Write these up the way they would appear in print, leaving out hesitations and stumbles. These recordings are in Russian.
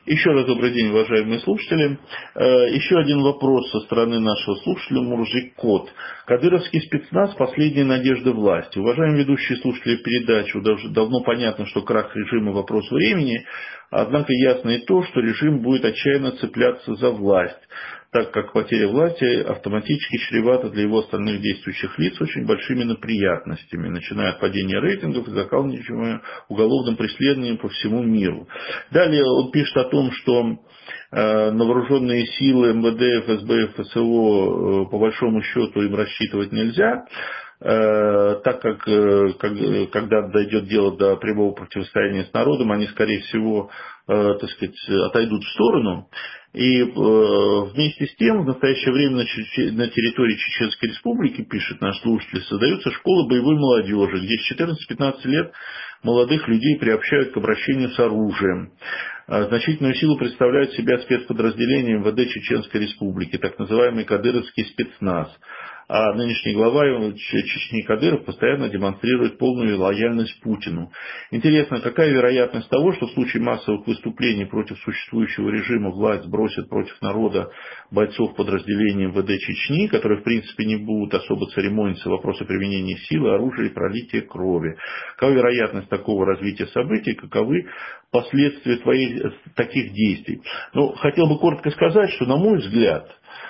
Еще раз добрый день, уважаемые слушатели. Еще один вопрос со стороны нашего слушателя Муржик Кот. Кадыровский спецназ – последняя надежда власти. Уважаемые ведущие слушатели передачи, давно понятно, что крах режима – вопрос времени, однако ясно и то, что режим будет отчаянно цепляться за власть, так как потеря власти автоматически чревата для его остальных действующих лиц очень большими неприятностями, начиная от падения рейтингов и заканчивая уголовным преследованием по всему миру. Далее он пишет о том, что на вооруженные силы МВД, ФСБ, ФСО по большому счету им рассчитывать нельзя, так как когда дойдет дело до прямого противостояния с народом, они, скорее всего, так сказать, отойдут в сторону. И вместе с тем в настоящее время на территории Чеченской Республики, пишет наш слушатель, создаются школы боевой молодежи, где с 14-15 лет молодых людей приобщают к обращению с оружием. Значительную силу представляют себя спецподразделения МВД Чеченской Республики, так называемый кадыровский спецназ. А нынешний глава Чечни Кадыров постоянно демонстрирует полную лояльность Путину. Интересно, какая вероятность того, что в случае массовых выступлений против существующего режима власть сбросит против народа бойцов подразделений МВД Чечни, которые в принципе не будут особо церемониться в вопросе применения силы, оружия и пролития крови? Какова вероятность такого развития событий, каковы последствия таких действий? Ну, хотел бы коротко сказать, что, на мой взгляд,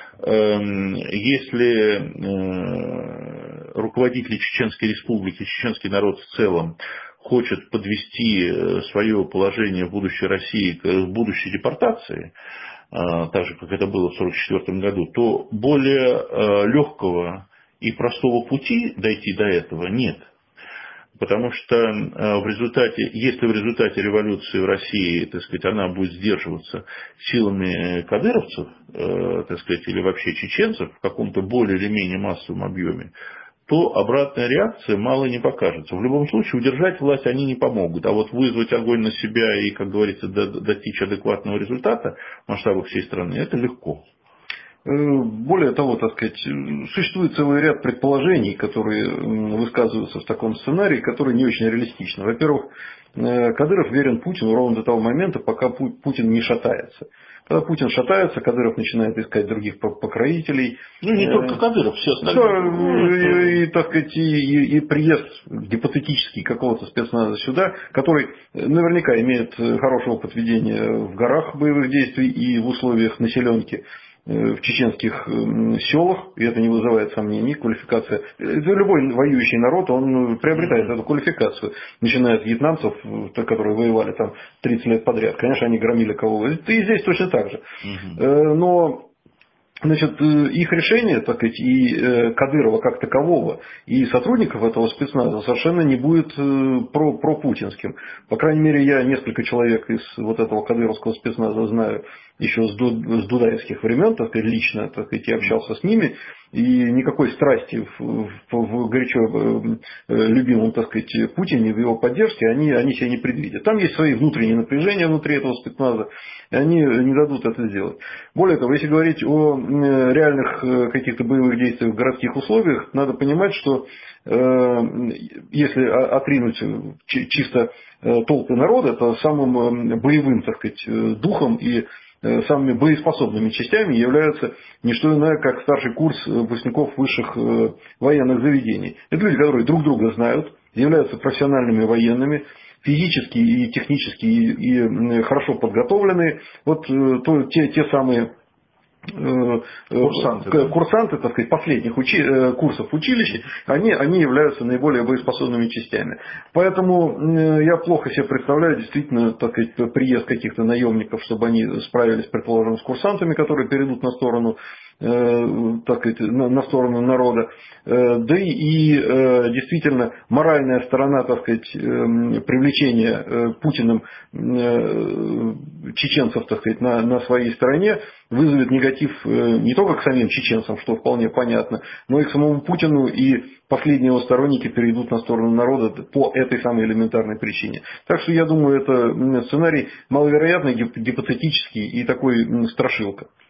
если руководители Чеченской Республики, чеченский народ в целом хочет подвести свое положение в будущей России к будущей депортации, так же, как это было в 1944 году, то более легкого и простого пути дойти до этого нет. Потому что если в результате революции в России, так сказать, она будет сдерживаться силами кадыровцев, так сказать, или вообще чеченцев в каком-то более или менее массовом объеме, то обратная реакция мало не покажется. В любом случае удержать власть они не помогут. А вот вызвать огонь на себя и, как говорится, достичь адекватного результата в масштабах всей страны, это легко. Более того, так сказать, существует целый ряд предположений, которые высказываются в таком сценарии, которые не очень реалистичны. Во-первых, Кадыров верен Путину ровно до того момента, пока Путин не шатается. Когда Путин шатается, Кадыров начинает искать других покровителей. Ну, не только Кадыров, все остальные. Да, так сказать, и приезд гипотетический какого-то спецназа сюда, который наверняка имеет хороший опыт ведения в горах боевых действий и в условиях населенки в чеченских селах, и это не вызывает сомнений, квалификация. Любой воюющий народ, он приобретает эту квалификацию, начиная от вьетнамцев, которые воевали там 30 лет подряд. Конечно, они громили кого-то. И здесь точно так же. Но значит, их решение, так сказать, и Кадырова как такового, и сотрудников этого спецназа совершенно не будет пропутинским. По крайней мере, я несколько человек из вот этого кадыровского спецназа знаю еще с дудаевских времен, так сказать, лично, так сказать, я общался с ними, и никакой страсти в горячо любимом, так сказать, Путине, в его поддержке они себе не предвидят. Там есть свои внутренние напряжения внутри этого спецназа, и они не дадут это сделать. Более того, если говорить о реальных каких-то боевых действиях в городских условиях, надо понимать, что если отринуть чисто толпы народа, то самым боевым, так сказать, духом и самыми боеспособными частями являются не что иное, как старший курс выпускников высших военных заведений. Это люди, которые друг друга знают, являются профессиональными военными, физически и технически и хорошо подготовленные. Вот те самые курсанты, так сказать, последних курсов училища, они являются наиболее боеспособными частями. Поэтому я плохо себе представляю действительно, так сказать, приезд каких-то наемников, чтобы они справились, предположим, с курсантами, которые перейдут на сторону, так сказать, на сторону народа. Да и действительно моральная сторона, так сказать, привлечения Путиным чеченцев, так сказать, на своей стороне вызовет негатив не только к самим чеченцам, что вполне понятно, но и к самому Путину, и последние его сторонники перейдут на сторону народа по этой самой элементарной причине. Так что я думаю, это сценарий маловероятный, гипотетический и такой страшилка.